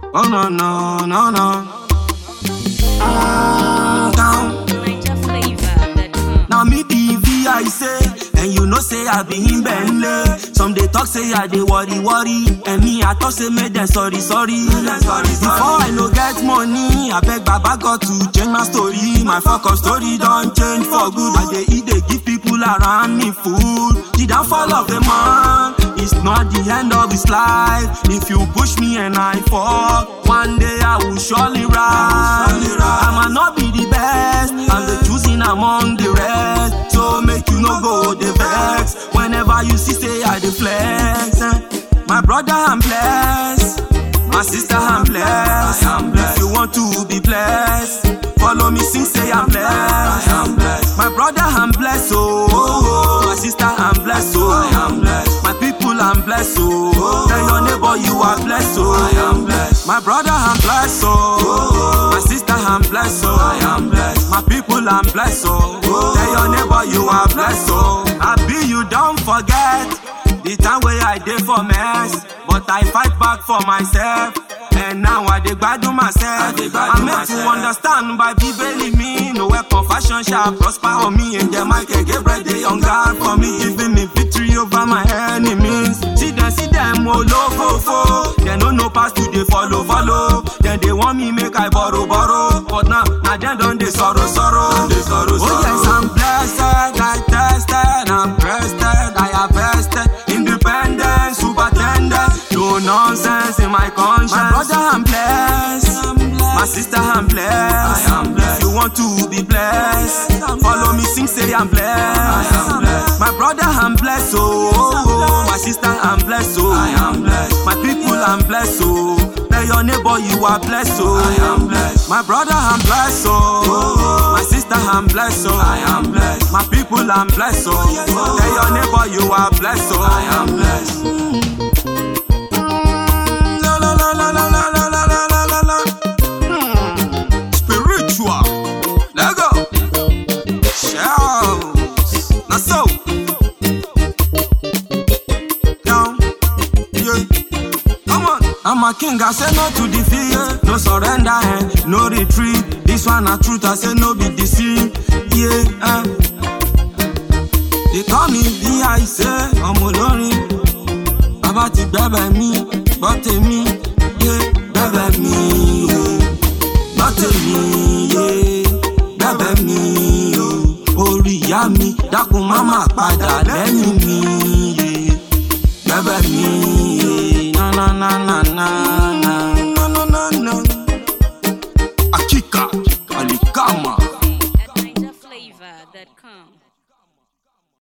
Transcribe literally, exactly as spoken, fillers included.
Oh no no no no. Mm, down. Niger flavor that come. Now me be V I say, and you know say I be in Bentley. Some they talk say I dey worry worry, and me I talk say make them sorry sorry. Before I no get money, I beg Baba God to change my story. My focus story don't change for good. I dey eat, dey give people around me food. The downfall of the man is not the end of his life. If you push me and I fall, one day I will surely rise. I might not be the best, I'm the choosing among the rest. So make you no go the vex. Whenever you see say I dey flex, eh. My brother I'm blessed, my sister I'm blessed. I am blessed. If you want to be blessed, follow me sing say I'm blessed. I am blessed. My brother I'm blessed, oh, oh, oh. My sister I'm blessed, oh, I am blessed. My people I'm blessed, oh, oh. Tell your neighbor you are blessed, oh, I am blessed. My brother I'm blessed, oh, oh. My sister I'm blessed, oh, I am blessed. My people I'm blessed, oh, oh. Tell your neighbor you are blessed, oh. I be you don't forget the time where I did for mess, but I fight back for myself. And now I dey gbadun myself. I meant to understand by Bibeli me. No weapon fashion shall prosper on me. And the Michael Gabriel dey on guard for me, giving me victory over my enemies. See them, see them, oh low fo. They no no pass to dey follow follow. Then they want me make I borrow borrow. But now, now them don dey sorrow sorrow. They sorrow sorrow. Oh yes, I'm blessed, I tested, I'm breasted, I have vested, independent, super tender. No nonsense in my conscience. My brother I'm blessed, I'm blessed. My sister I'm blessed. I am blessed. If you want to be blessed, follow me sing say I'm blessed. I am blessed. My brother I'm blessed, oh, oh, oh. My sister I'm blessed, oh, I am blessed. My people I'm blessed, oh. Tell your neighbor you are blessed, oh, I am blessed. My brother I'm blessed, oh, oh. My sister I'm blessed, oh, I am blessed. My people I'm blessed, oh. Tell your neighbor you are blessed, oh, I am blessed. I'm a king, I say no to defeat, no surrender, eh, no retreat. This one a truth, I say no be deceived, yeah, eh. They call me V I say, I'm olórin. Baba ti gbẹ́bẹ̀ mi, gbọ́ tèmi, yeah, gbẹ́bẹ̀ mi, yeah, gbọ́ tèmi, yeah, gbẹ́bẹ̀ mi, oh. Orí ìyá mi, dákun má mà padà lẹ́yìn mi, yeah, gbẹ́bẹ̀ mi, yeah. Na na na na na na na na na. Akika, Alikama. At niger flavor that come.